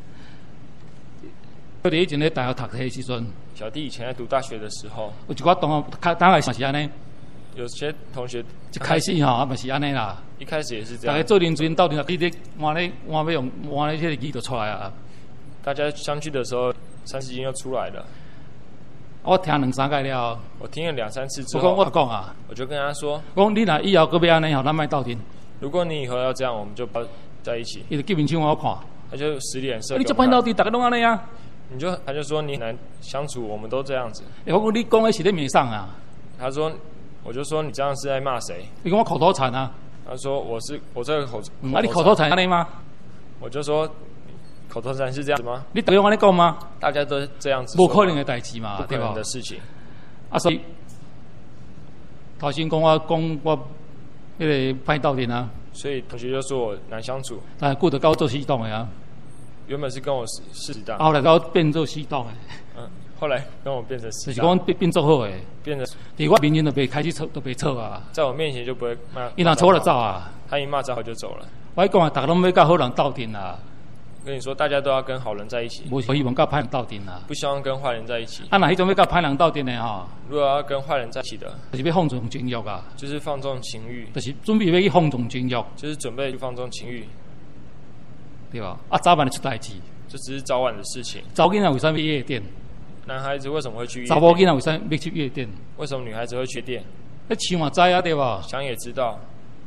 我哋以前咧大学读册时阵， 小弟以前在读大学的时候， 有一寡同学，大概嘛是安尼。 有些同学一开始吼，啊嘛是安尼啦。 一开始也是这样。 大家做认真，斗阵你咧换咧换要用换咧，迄个字就出来啊。 大家相聚的时候，三字经就出来了。 我听两三届了， 我听了两三次之后， 我讲我讲啊， 我就跟他说， 讲你若以后搁要安尼吼，咱莫斗阵。 如果你以后要这样，我们就不要在一起。 伊就基本上我看， 他就使脸色。 你这班斗阵，大家拢安尼啊？ 你就他就说你很难相处，我们都这样子。 欸、我讲你讲的是咧面上啊。 他说，我就说你这样是在骂谁？ 你讲我口头禅啊。 他说我是我这个口。 嗯、啊，你口头禅安尼吗？ 我就说。口头禅是这样子吗？ 你大家安尼讲吗？ 大家都这样子。 不可能的代志嘛， 不可能的事情。 啊，所以头先讲我讲我迄个歹斗阵啊。 所以同学就说我难相处。 但顾得高做西动的啊。 原本是跟我是是搭。 后来到变做西动的。 嗯，后来跟我变成是。 就是讲变变做好的。 变成。 伫我面前都被开始吵，都被吵啊。 在我面前就不会骂。 伊若吵我就走啊。 他一骂脏话就走了。 我讲啊，大家拢要甲好人斗阵啊。 跟你说，大家都要跟好人在一起。 无希望甲歹人斗阵啊。 不希望跟坏人在一起。 啊，若迄种要甲歹人斗阵的吼， 如果要跟坏人在一起的， 就是要放纵情欲啊。 就是放纵情欲。 就是准备要去放纵情欲。 就是准备去放纵情欲， 对吧？啊，早晚的出代志。 这只是早晚的事情。 查某囡仔为啥要去夜店？ 男孩子为什么会去夜店？ 查某囡仔为啥要去夜店？ 为什么女孩子会去店？ 那想嘛知啊，对吧？ 想也知道。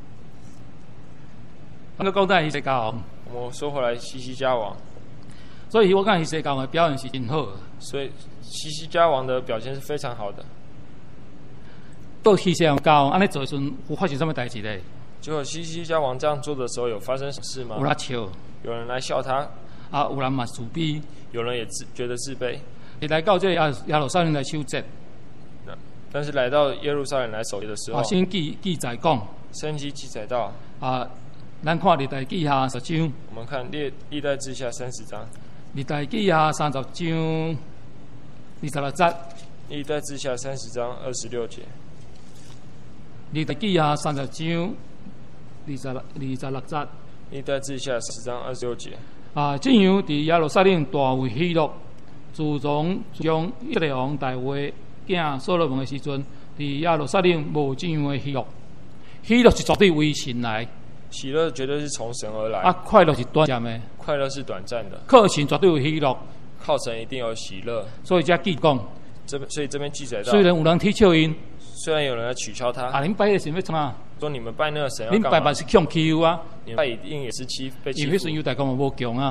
那个讲在西西家王。 我说回来，西西家王。 所以我讲西西家王的表现是真好。 所以西西家王的表现是非常好的。 到西西家王安尼做的时阵，有发生什么代志咧？ 结果西西家王这样做的时候，有发生什么事吗？ 有人笑。 有人来笑他。 啊，有人嘛自卑。 有人也自觉得自卑。 你来到这亚亚鲁撒冷来守节。 但是来到耶路撒冷来守节的时候， 啊，先记记载讲。 圣经记载到。 啊，咱看历代记下十章。 我们看历历代志下三十章。 历代记下三十章二十六节。 历代志下三十章二十六节。 历代记下三十章二十六二十六节。 历代志下十章二十六节。 啊，这样伫耶路撒冷大为喜乐。自从将以色列王大卫囝所罗门的时阵，伫耶路撒冷无这样的喜乐。喜乐是绝对为神来。 喜乐绝对是从神而来。 啊，快乐是短暂的。 快乐是短暂的。 靠神绝对有喜乐。 靠神一定有喜乐。 所以这记讲。 这所以这边记载到。 虽然有人踢笑因。 虽然有人来取笑他。 啊，恁拜的神要创啊？ 说你们拜那个神要干嘛？ 恁拜拜是强欺负啊。 你们拜一定也是欺被欺负。 因为迄时犹大国嘛无强啊。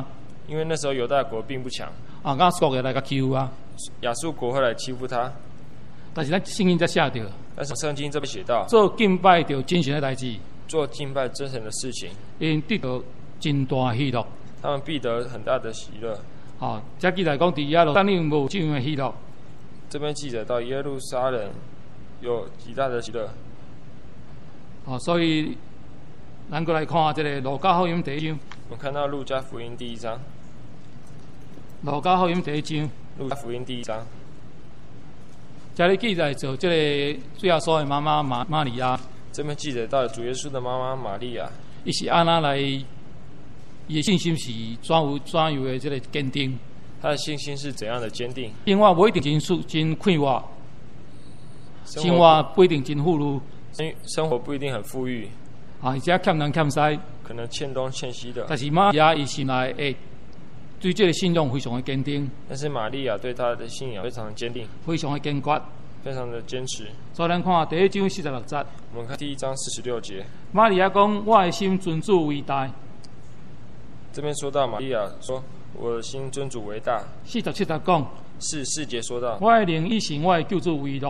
因为那时候犹大国并不强， 啊，亚述嘅来甲欺负啊。 亚述国会来欺负他。 但是咱圣经才写着， 但是圣经这边写到， 做敬拜着真神的代志， 做敬拜真神的事情， 因得到真大喜乐。 他们必得很大的喜乐。 哦，这记来讲，伫耶路撒冷无这样的喜乐。 这边记载到耶路撒冷有极大的喜乐。 哦，所以咱过来看这个路加福音第一章。 我们看到路加福音第一章。 路加福音第一章。 路加福音第一章。 这里记载着这个主耶稣的妈妈玛玛利亚。 这边记载到主耶稣的妈妈玛利亚。 伊是安那来？伊的信心是怎有怎样的这个坚定？ 他的信心是怎样的坚定？ 生活不一定真舒真快活，生活不一定真富裕， 生活不一定很富裕， 啊，而且欠东欠西， 可能欠东欠西的。 但是玛利亚伊心内会对这个信仰非常的坚定。 但是玛利亚对他的信仰非常的坚定， 非常的坚决， 非常的坚持。 所以咱看第一章四十六节。 我们看第一章四十六节。 玛利亚讲：“我的心尊主为大。” 这边说到玛利亚说：“我的心尊主为大。” 四十七节讲：“ 是四节说到， 我的灵以神我的救主为乐，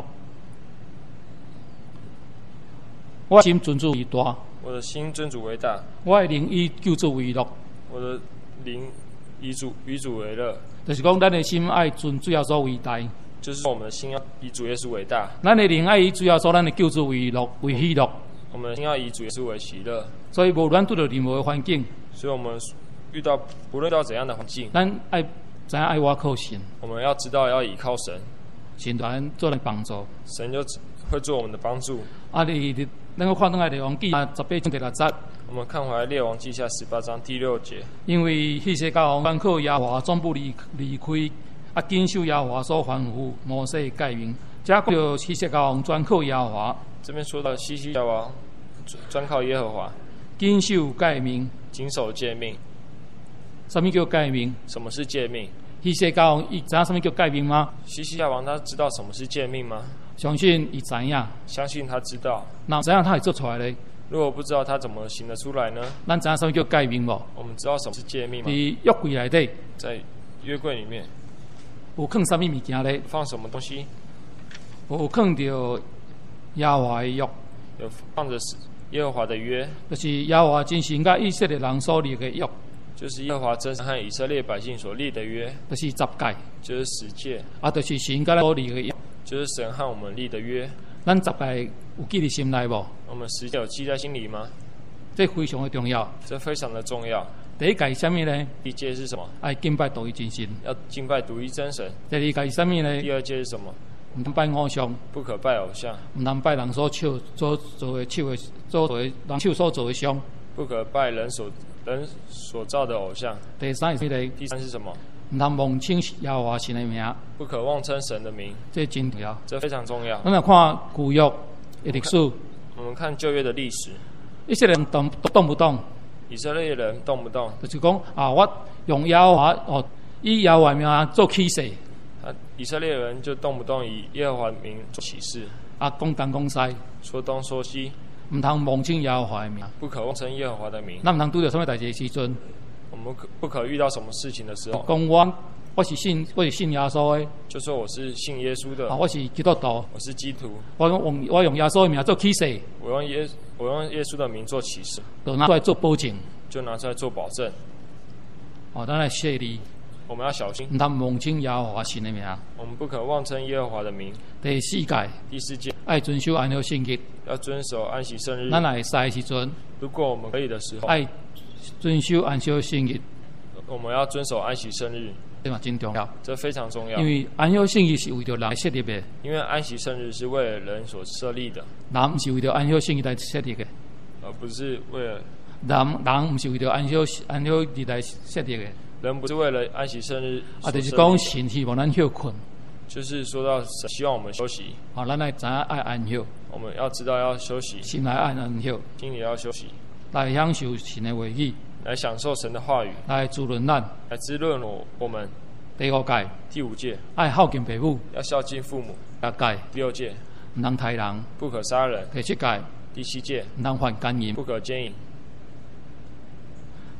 我的心尊主为大。 我的心尊主为大， 我的灵以救主为乐。 我的灵以主以主为乐。” 就是讲，咱的心爱尊主耶稣为大， 就是说我们的心要以主耶稣为大。 咱的灵爱以主耶稣，咱的救主为乐为喜乐。 我们的心要以主耶稣为喜乐。 所以，无论拄到任何的环境， 所以我们遇到不论遇到怎样的环境， 咱爱知影爱我靠神。 我们要知道要倚靠神， 神就咱做咱帮助， 神就会做我们的帮助。 啊，你咱个看倒来列王记啊十八章第六节。 我们看回来列王记下十八章第六节。 因为迄些教王专靠耶和华，总不离离开，啊，坚守耶和华所吩咐摩西诫命。这讲到迄些教王专靠耶和华。 这边说到西西家王专靠耶和华， 坚守诫命， 谨守诫命。 什么叫诫命？ 什么是诫命？ 迄些教王伊知影什么叫诫命吗？ 西西家王他知道什么是诫命吗？ 相信伊知影。 相信他知道。 那知影他会做出来嘞？ 如果不知道他怎么行得出来呢？ 咱知影什么叫诫命无？ 我们知道什么是诫命吗？ 伫约柜内底， 在约柜里面有放什么物件咧？ 放什么东西？ 有放着耶和华的约， 有放着耶和华的约， 就是耶和华真神甲以色列人所立的约， 就是耶和华真神和以色列百姓所立的约， 就是十诫， 就是十诫， 啊，就是神甲咱所立的约， 就是神和我们立的约。 咱十诫有记伫心内无？ 我们十诫有记在心里吗？ 这非常的重要。 这非常的重要。 第一诫是什么呢？ 第一诫是什么？ 爱敬拜独一真神。 要敬拜独一真神。 第二诫是什么呢？ 第二诫是什么？ 唔通拜偶像， 不可拜偶像。 唔通拜人所手所做的手的做的人手所做的像。 不可拜人所人所造的偶像。 第三是咩？ 第三是什么？ 唔通妄称耶和华神的名。 不可妄称神的名。 这真重要。 这非常重要。 咱来看旧约的历史。 我们看旧约的历史。 以色列人动动不动？ 以色列人动不动？ 就是讲啊，我用耶和华哦，以耶和华名做起誓。 啊，以色列人就动不动以耶和华名做起誓。 啊，讲东讲西， 说东说西， 唔通妄称耶和华的名。 不可妄称耶和华的名。 咱唔通拄到什么代志的时阵， 我们可不可遇到什么事情的时候， 讲我我是信我是信耶稣的， 就说我是信耶稣的。 啊，我是基督徒， 我是基督。 我用我用耶稣的名做起誓， 我用耶我用耶稣的名做起誓， 就拿出来做保证， 就拿出来做保证。 哦，咱来谢你。 我们要小心， 唔通妄称耶和华神的名。 我们不可妄称耶和华的名。 第四诫， 第四诫， 爱遵守安息圣日， 要遵守安息圣日。 咱来使的时阵， 如果我们可以的时候， 爱遵守安息圣日， 我们要遵守安息圣日， 这嘛真重要。 这非常重要， 因为安息圣日是为着人设立的。 因为安息圣日是为了人所设立的， 人不是为着安息圣日来设立的， 而不是为了人人不是为着安息安息日来设立的。 人不是为了安息圣日啊，就是讲神希望咱休困， 就是说到神希望我们休息。 啊，咱来知影爱安息， 我们要知道要休息， 心来爱安息， 心里要休息， 来享受神的话语， 来享受神的话语， 来滋润咱， 来滋润我我们。 第五诫， 第五诫， 爱孝敬父母， 要孝敬父母。 六诫， 第六诫， 唔通杀人， 不可杀人。 第七诫， 第七诫， 唔通犯奸淫。 不可奸淫。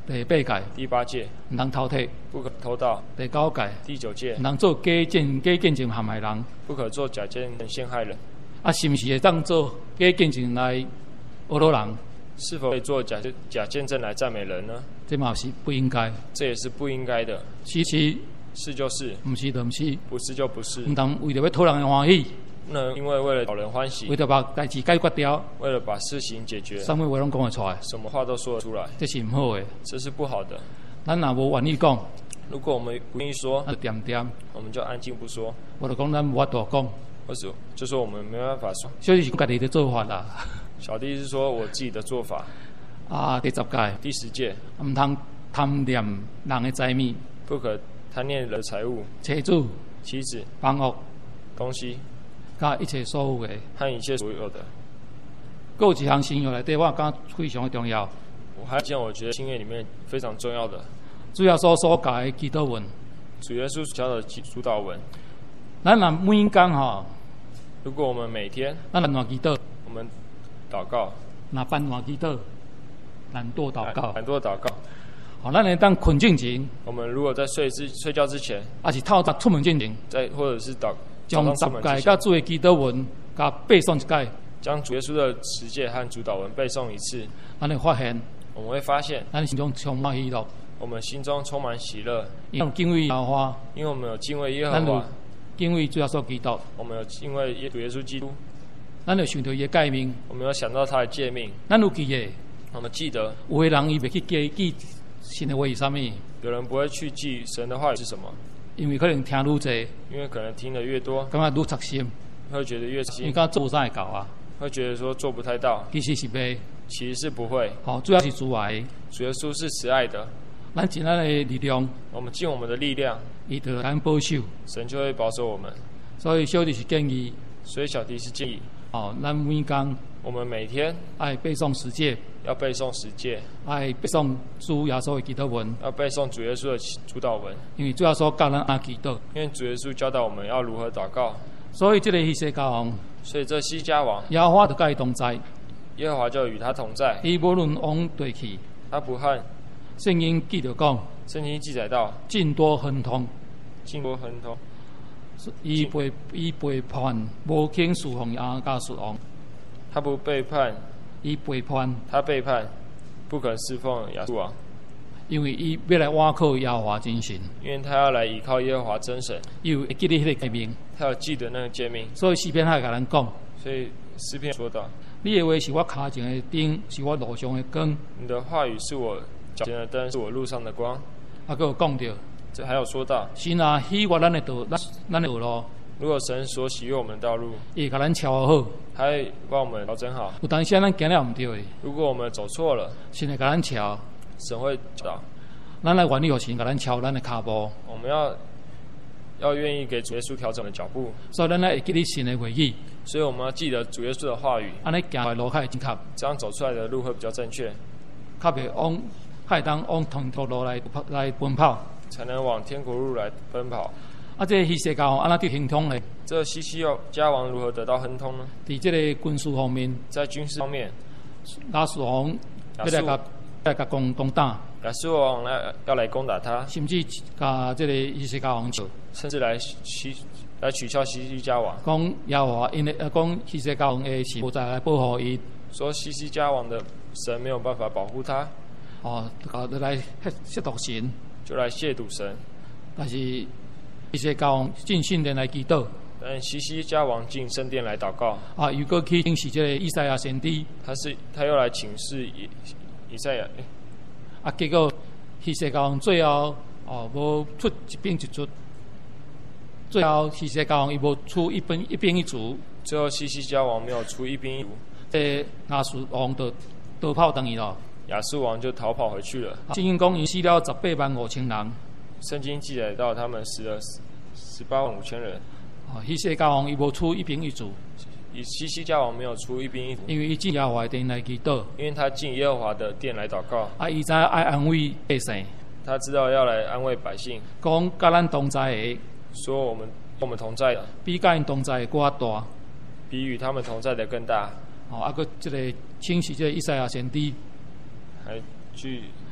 第八戒， 第八戒唔通偷窃； 不可偷盗， 第九戒， 第九戒唔通做假见假见证陷害人。 不可做假见证陷害人。 啊，是毋是会当做假见证来讹到人？ 是否可以做假假见证来赞美人呢？ 这嘛是不应该。 这也是不应该的。 是是， 是就是， 毋是就毋是， 不是就不是。 唔通为着要讨人的欢喜， 不能因为为了讨人欢喜， 为着把代志解决掉， 为了把事情解决， 什么话拢讲得出来， 什么话都说得出来， 这是唔好的， 这是不好的。 咱若无愿意讲， 如果我们不愿意说， 那就点点， 我们就安静不说。 我就讲咱无法度讲， 或者就说我们没办法说。 所以是家己的做法啦。 小弟是说我自己的做法。 啊，第十届， 第十届， 唔通贪恋人的财物， 不可贪恋人的财物、 车主、 妻子、 房屋、 东西， 甲一切所有的， 和一切所有的。 各有一项信仰内底，我感非常的重要。 我还有一件我觉得信仰里面非常重要的， 主要所所教的祈祷文， 主耶稣教的主祷文。 咱若每天吼， 如果我们每天， 咱来祈祷， 我们祷告， 若办晚祈祷。懒惰祷告， 懒惰祷告。 好，咱会当困之前， 我们如果在睡之睡觉之前， 还是透早出门之前， 在或者是祷将十诫甲主的祈祷文甲背诵一届， 将主耶稣的十诫和主祷文背诵一次， 咱会发现， 我们会发现， 咱心中充满喜乐， 我们心中充满喜乐， 因为敬畏耶和华， 因为我们有敬畏耶和华， 敬畏主耶稣基督， 我们有敬畏主耶稣基督， 咱就想到伊的诫命， 我们有想到他的诫命， 咱有记个。 我们记得， 有的人伊袂去记记神的话是啥物？ 有人不会去记神的话语是什么， 因为可能听愈侪， 因为可能听得越多， 感觉愈扎心， 会觉得越心， 因为感觉做啥会到啊？ 会觉得说做不太到， 其实是袂， 其实是不会。 好，主要是主爱， 主耶稣是慈爱的， 咱尽咱的力量， 我们尽我们的力量， 伊就咱保守， 神就会保守我们。 所以小弟是建议， 所以小弟是建议， 哦，咱每天我们每天爱背诵十诫。 要背诵十诫， 爱背诵主耶稣的祈祷文， 要背诵主耶稣的主祷文， 因为主耶稣教咱安祈祷， 因为主耶稣教导我们要如何祷告。 所以这个希西家王， 所以这西家王， 耶和华就跟伊同在， 耶和华就与他同在， 伊无论往对去， 他不恨。 圣经记着讲， 圣经记载到， 尽多亨通， 尽多亨通， 伊背伊背叛，无肯侍奉耶和华属王， 他不背叛。 伊背叛， 他背叛，不肯侍奉亚述王， 因为伊要来倚靠耶和华真神， 因为他要来倚靠耶和华真神， 伊有会记得迄个诫命， 他要记得那个诫命， 所以诗篇还甲咱讲， 所以诗篇说到， 你的话是我脚前的灯，是我路上的光， 你的话语是我脚前的灯，是我路上的光。 啊，佮有讲到， 这还有说到， 神啊喜悦咱的道，咱咱的道路。 如果神所喜悦我们的道路， 伊甲咱调好， 他会帮我们调整好。 有当时咱行了唔对的， 如果我们走错了， 神会甲咱调， 神会教导。 咱来愿意互神甲咱调咱的脚步。 我们要要愿意给主耶稣调整的脚步， 所以咱来会记得神的话语。 所以我们要记得主耶稣的话语， 安尼行来路较会正确， 这样走出来的路会比较正确， 较袂往较会当往同条路来来奔跑， 才能往天国路来奔跑。 啊，这希西家王安那得亨通咧？ 这西西家王如何得到亨通呢？ 伫这个军事方面， 在军事方面， 亚述王要来甲来甲攻攻打， 亚述王来要来攻打他， 甚至甲这个希西家王笑， 甚至来取来取笑西西家王， 讲耶和华因为呃讲希西家王诶是无再来保护伊， 说西西家王的神没有办法保护他， 哦，搞得来亵渎神， 就来亵渎神， 但是。希西家王进圣殿来祈祷， 但西西家王进圣殿来祷告。 啊，又过去请示这个以赛亚先知， 他是他又来请示以以赛亚， 啊，结果希西家王最后哦无出一兵一卒，最后希西家王伊无出一兵一兵一卒， 最后西西家王没有出一兵一卒， 这亚述王就逃跑等于咯， 亚述王就逃跑回去了。 圣经讲伊死了十八万五千人。 圣经记载到他们死了十八万五千人。 哦，希西家王伊无出一兵一卒， 以西西家王没有出一兵一卒， 因为伊进耶和华殿来祈祷， 因为他进耶和华的殿来祷告。 啊，伊知爱安慰百姓， 他知道要来安慰百姓， 讲甲咱同在的， 说我们我们同在的， 比甲因同在的更大， 比与他们同在的更大。 哦，啊，个这个请示这个以赛亚先知， 还去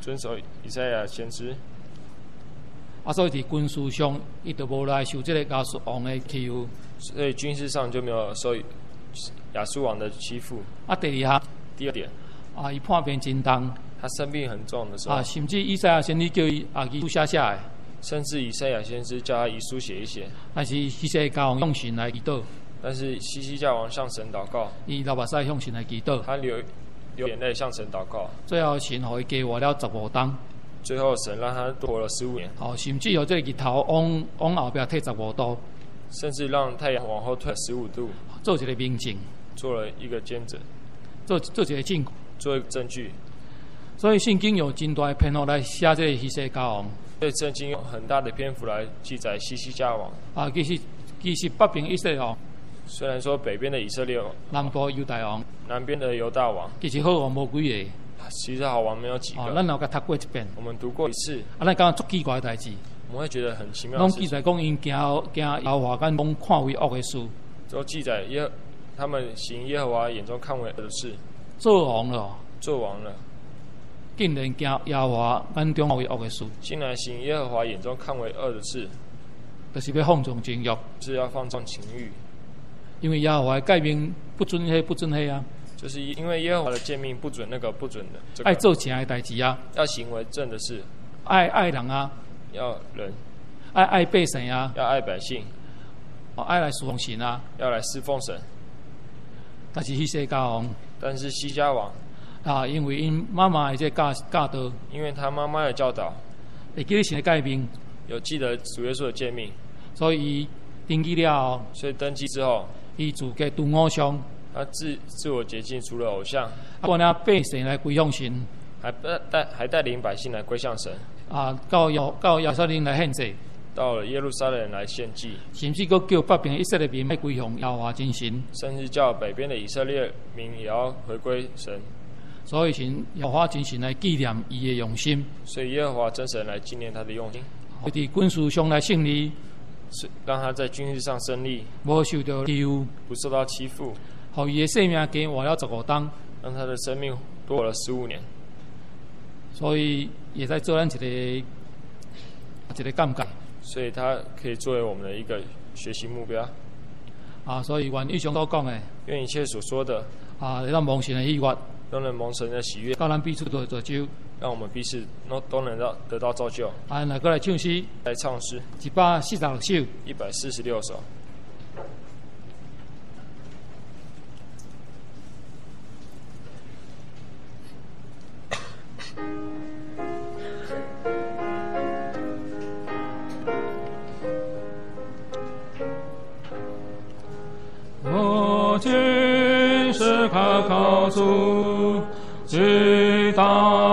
遵守以赛亚先知。 啊，所以伫军事上，伊就无来受这个亚述王的欺负。 所以军事上就没有受亚述王的欺负。 啊，第二项， 第二点， 啊，伊叛变真重。 他生病很重的时候， 啊，甚至以赛亚先知叫伊啊遗书写写的。 甚至以赛亚先知叫他遗书写一写。 但是西西家王向神来祈祷。 但是西西家王向神祷告， 伊流目屎向神来祈祷。 他流流眼泪向神祷告。 最后神互伊加活了十五冬。 最后神让他多活了十五年。 哦，甚至有这个日头往往后边退十五度。 甚至让太阳往后退十五度。 做一个明证。 做了一个见证。 做做一个证据。 做一个证据。 所以圣经有真大的篇幅来写这个西西家王。 所以圣经有很大的篇幅来记载西西家王。 啊，其实其实北边以色列王。 虽然说北边的以色列王， 南部犹大王， 南边的犹大王， 其实好王无几个。 其实好王没有几个。 哦，咱有甲读过一遍。 我们读过一次。 啊，咱感觉足奇怪的代志。 我们会觉得很奇妙。 拢记载讲因行行耶和华眼中看为恶的事。 都记载耶，他们行耶和华眼中看为恶的事。 做王了。 做王了。 竟然行耶和华眼中看为恶的事。 竟然行耶和华眼中看为恶的事。 就是要放纵情欲。 是要放纵情欲。 因为耶和华诫命不准黑不准黑啊。 就是因为耶和华的诫命不准那个不准的。这个、 爱做正的代志啊。 要行为正的事。 爱爱人啊。 要人。 爱爱百姓啊。 要爱百姓。 哦，爱来侍奉神啊。 要来侍奉神。 但是西西家王。 但是西家王。 啊，因为因妈妈的这教教导。 因为他妈妈的教导。 会记得神的诫命。 有记得主耶稣的诫命。 所以伊登记了后。 所以登记之后。 伊自家除偶像。 他自自我洁净，除了偶像。 啊，我呢百姓来归向神。 还带还带领百姓来归向神。 啊，到耶到耶路撒冷来献祭。 到了耶路撒冷来献祭。 甚至佫叫北边以色列民来归向耶和华真神。 甚至叫北边的以色列民也要回归神。 所以神耶和华真神来纪念伊的用心。 所以耶和华真神来纪念他的用心。 佢伫军事上来胜利。 是让他在军事上胜利。 无受到欺负。 不受到欺负。 互伊的生命加活了十五冬。 让他的生命多活了十五年。 所以也在做咱一个一个感觉。 所以他可以作为我们的一个学习目标。 啊，所以愿以上所讲的。 愿一切所说的。 啊，让蒙神的喜悦。 都能蒙神的喜悦。 教咱彼此做造就。 让我们彼此都都能到得到造就。 啊，来过来唱诗。 来唱诗。 一百四十六首。 一百四十六首。 我今时刻靠主，极大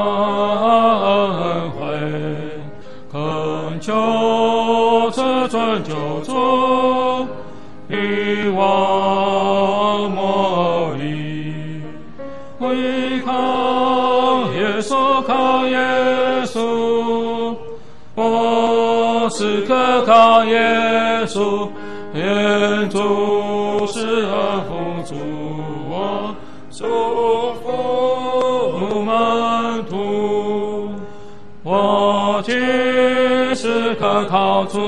恩惠，恳求这尊救主，一往莫离。唯靠耶稣，靠耶稣，我时刻靠耶稣，愿主是而辅助我，祝福门徒。我今时刻靠主，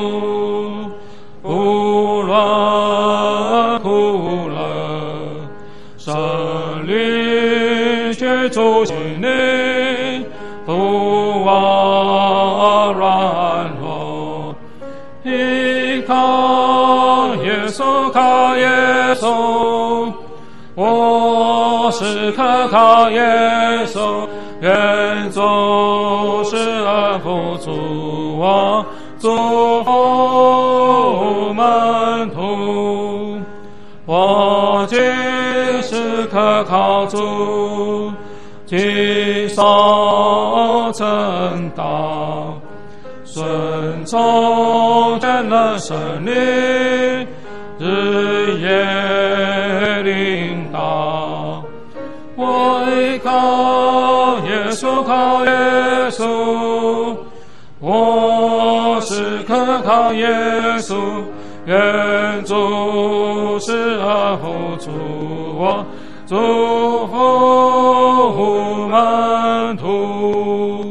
无论苦乐，胜利却主心灵，不忘软弱，依靠耶稣，靠耶稣，我时刻靠耶稣，愿主是而辅助我，祝福门徒。我今时刻靠主，谨守正道，顺从真的神灵，日夜领导。我依靠耶稣，靠耶稣，我时刻靠耶稣，愿主是而辅助我，祝福门徒。